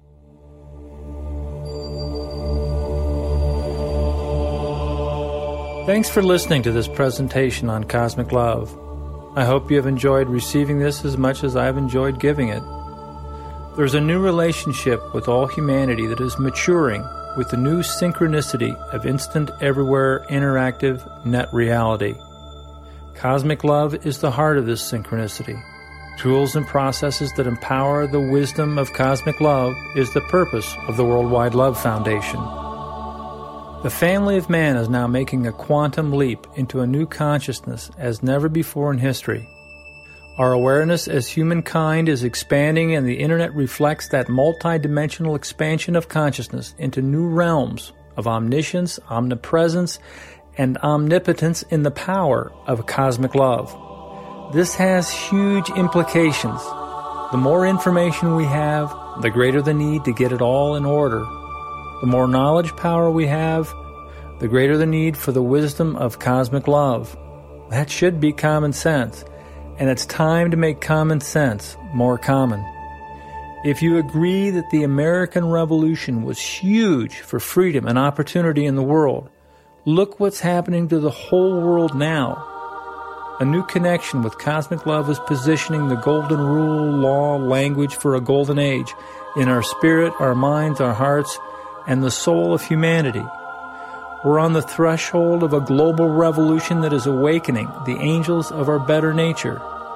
Thanks for listening to this presentation on Cosmic Love. I hope you have enjoyed receiving this as much as I've enjoyed giving it. There's a new relationship with all humanity that is maturing with the new synchronicity of instant, everywhere, interactive net reality. Cosmic Love is the heart of this synchronicity. Tools and processes that empower the wisdom of Cosmic Love is the purpose of the Worldwide Love Foundation. The family of man is now making a quantum leap into a new consciousness as never before in history. Our awareness as humankind is expanding, and the Internet reflects that multidimensional expansion of consciousness into new realms of omniscience, omnipresence, and omnipotence in the power of cosmic love. This has huge implications. The more information we have, the greater the need to get it all in order. The more knowledge power we have, the greater the need for the wisdom of cosmic love. That should be common sense, and it's time to make common sense more common. If you agree that the American Revolution was huge for freedom and opportunity in the world, look what's happening to the whole world now. A new connection with cosmic love is positioning the golden rule, law, language for a golden age in our spirit, our minds, our hearts, and the soul of humanity. We're on the threshold of a global revolution that is awakening the angels of our better nature.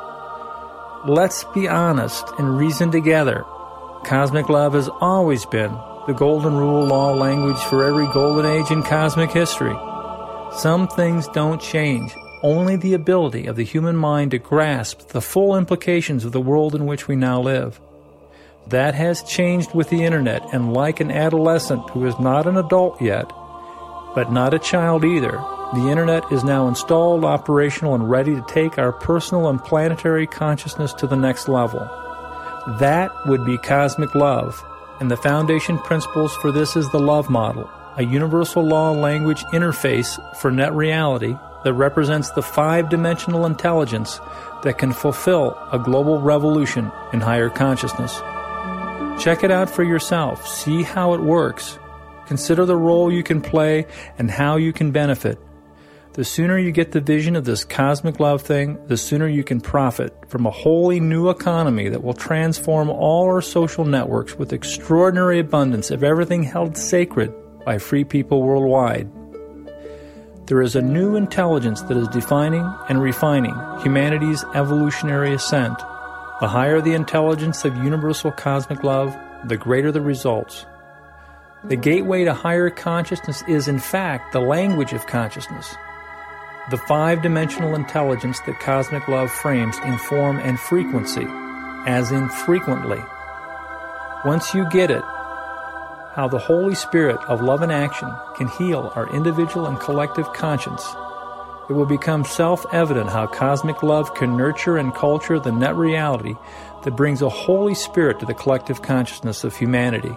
Let's be honest and reason together. Cosmic love has always been the golden rule, law, language for every golden age in cosmic history. Some things don't change. Only the ability of the human mind to grasp the full implications of the world in which we now live. That has changed with the Internet, and like an adolescent who is not an adult yet, but not a child either, the Internet is now installed, operational, and ready to take our personal and planetary consciousness to the next level. That would be cosmic love, and the foundation principles for this is the love model, a universal law language interface for net reality that represents the five-dimensional intelligence that can fulfill a global revolution in higher consciousness. Check it out for yourself. See how it works. Consider the role you can play and how you can benefit. The sooner you get the vision of this cosmic love thing, the sooner you can profit from a wholly new economy that will transform all our social networks with extraordinary abundance of everything held sacred by free people worldwide. There is a new intelligence that is defining and refining humanity's evolutionary ascent. The higher the intelligence of universal cosmic love, the greater the results. The gateway to higher consciousness is, in fact, the language of consciousness. the five-dimensional intelligence that cosmic love frames in form and frequency, as in frequently. Once you get it, how the Holy Spirit of love and action can heal our individual and collective conscience, it will become self-evident how cosmic love can nurture and culture the net reality that brings a Holy Spirit to the collective consciousness of humanity.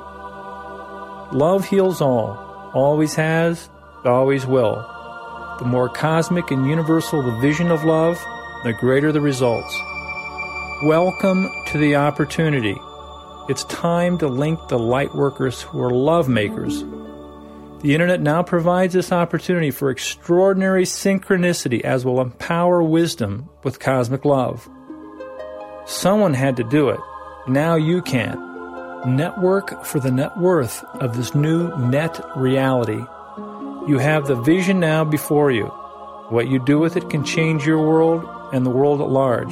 Love heals all, always has, always will. The more cosmic and universal the vision of love, the greater the results. Welcome to the opportunity. It's time to link the light workers who are love makers. The Internet now provides this opportunity for extraordinary synchronicity as will empower wisdom with cosmic love. Someone had to do it. Now you can. Network for the net worth of this new net reality. You have the vision now before you. What you do with it can change your world and the world at large.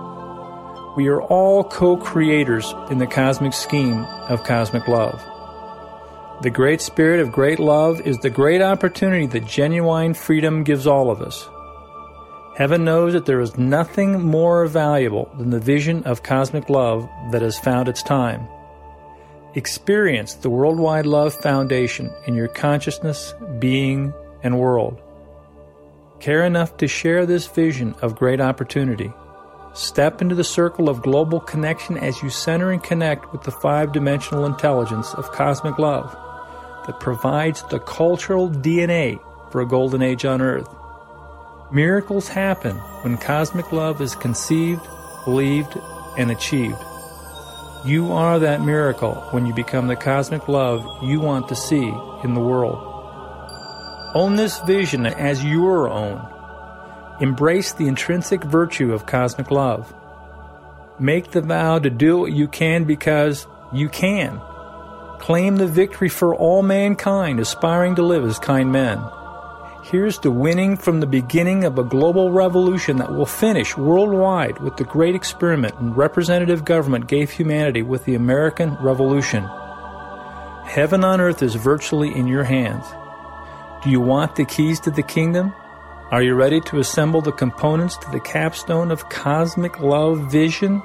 We are all co-creators in the cosmic scheme of cosmic love. The great spirit of great love is the great opportunity that genuine freedom gives all of us. Heaven knows that there is nothing more valuable than the vision of cosmic love that has found its time. Experience the Worldwide Love Foundation in your consciousness, being, and world. Care enough to share this vision of great opportunity. Step into the circle of global connection as you center and connect with the five-dimensional intelligence of cosmic love that provides the cultural DNA for a golden age on Earth. Miracles happen when cosmic love is conceived, believed, and achieved. You are that miracle when you become the cosmic love you want to see in the world. Own this vision as your own. Embrace the intrinsic virtue of cosmic love. Make the vow to do what you can because you can. Claim the victory for all mankind aspiring to live as kind men. Here's to winning from the beginning of a global revolution that will finish worldwide with the great experiment and representative government gave humanity with the American Revolution. Heaven on earth is virtually in your hands. Do you want the keys to the kingdom? Are you ready to assemble the components to the capstone of cosmic love vision?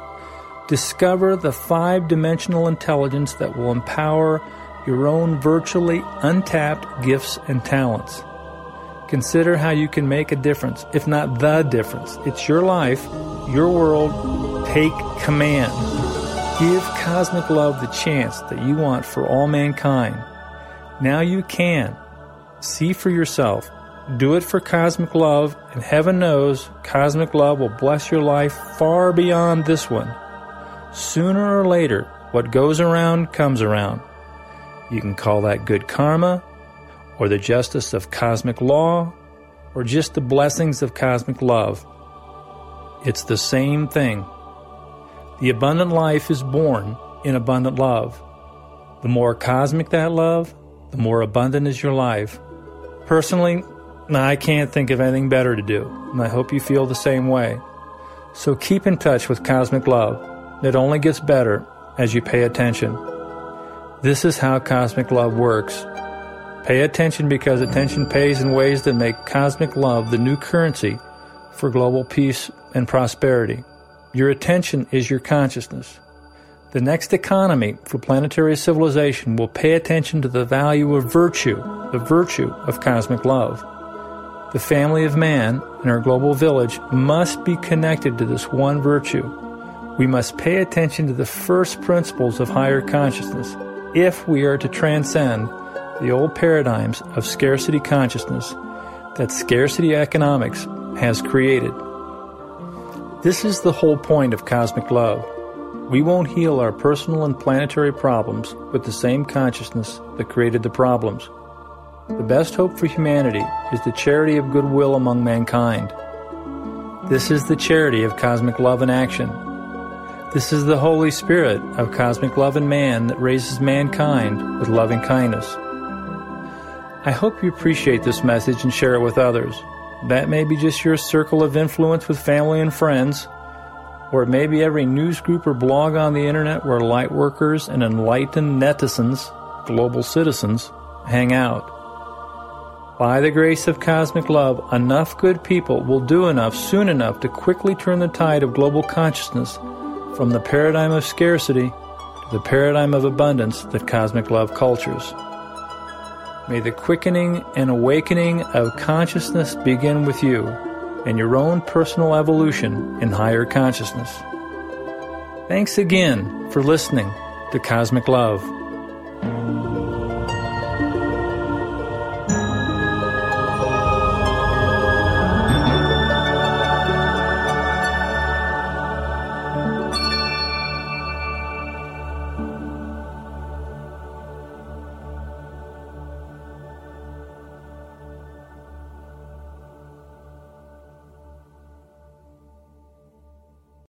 Discover the five-dimensional intelligence that will empower your own virtually untapped gifts and talents. Consider how you can make a difference, if not the difference. It's your life, your world. Take command. Give cosmic love the chance that you want for all mankind. Now you can. See for yourself. Do it for cosmic love, and heaven knows cosmic love will bless your life far beyond this one. Sooner or later, what goes around comes around. You can call that good karma, or the justice of cosmic law, or just the blessings of cosmic love. It's the same thing. The abundant life is born in abundant love. The more cosmic that love, the more abundant is your life. Personally, I can't think of anything better to do, and I hope you feel the same way. So keep in touch with cosmic love. It only gets better as you pay attention. This is how cosmic love works. Pay attention because attention pays in ways that make cosmic love the new currency for global peace and prosperity. Your attention is your consciousness. The next economy for planetary civilization will pay attention to the value of virtue, the virtue of cosmic love. The family of man in our global village must be connected to this one virtue. We must pay attention to the first principles of higher consciousness if we are to transcend the old paradigms of scarcity consciousness that scarcity economics has created. This is the whole point of cosmic love. We won't heal our personal and planetary problems with the same consciousness that created the problems. The best hope for humanity is the charity of goodwill among mankind. This is the charity of cosmic love in action. This is the Holy Spirit of cosmic love in man that raises mankind with loving kindness. I hope you appreciate this message and share it with others. That may be just your circle of influence with family and friends, or it may be every news group or blog on the internet where light workers and enlightened netizens, global citizens, hang out. By the grace of cosmic love, enough good people will do enough soon enough to quickly turn the tide of global consciousness from the paradigm of scarcity to the paradigm of abundance that cosmic love cultures. May the quickening and awakening of consciousness begin with you and your own personal evolution in higher consciousness. Thanks again for listening to Cosmic Love.